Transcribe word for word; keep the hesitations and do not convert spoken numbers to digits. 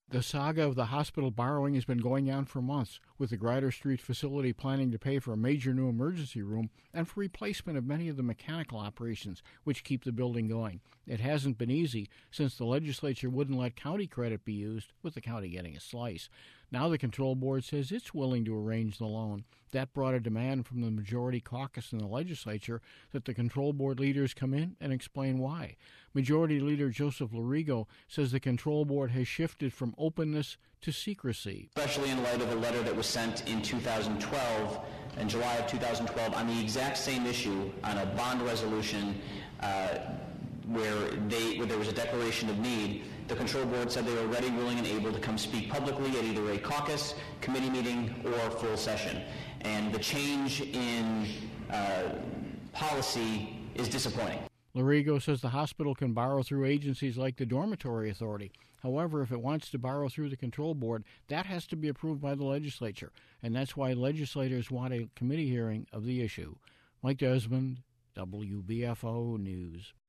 The saga of the hospital borrowing has been going on for months, with the Grider Street facility planning to pay for a major new emergency room and for replacement of many of the mechanical operations which keep the building going. It hasn't been easy, since the legislature wouldn't let county credit be used, with the county getting a slice. Now the control board says it's willing to arrange the loan. That brought a demand from the majority caucus in the legislature that the control board leaders come in and explain why. Majority Leader Joseph Lorigo says the control board has shifted from openness to secrecy. Especially in light of the letter that was sent in two thousand twelve, in July of two thousand twelve, on the exact same issue, on a bond resolution uh, where, they, where there was a declaration of need. The control board said they were ready, willing, and able to come speak publicly at either a caucus, committee meeting, or full session. And the change in uh, policy is disappointing. Lorigo says the hospital can borrow through agencies like the Dormitory Authority. However, if it wants to borrow through the control board, that has to be approved by the legislature, and that's why legislators want a committee hearing of the issue. Mike Desmond, W B F O News.